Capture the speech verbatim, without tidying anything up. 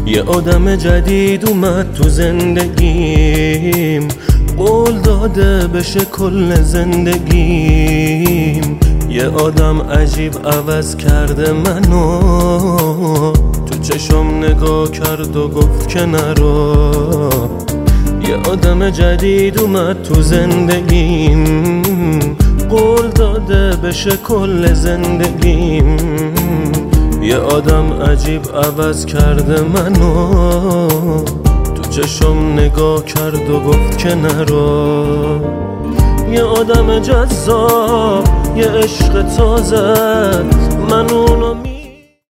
یه آدم جدید اومد تو زندگیم، قول داده بشه کل زندگیم. یه آدم عجیب عوض کرده منو، تو چشم نگاه کرد و گفت که نرو. یه آدم جدید اومد تو زندگیم، قول داده بشه کل زندگیم. یه آدم عجیب عوض کرده منو، تو چشم نگاه کرد و گفت که نرو. یه آدم جذاب، یه عشق تازه، من اونو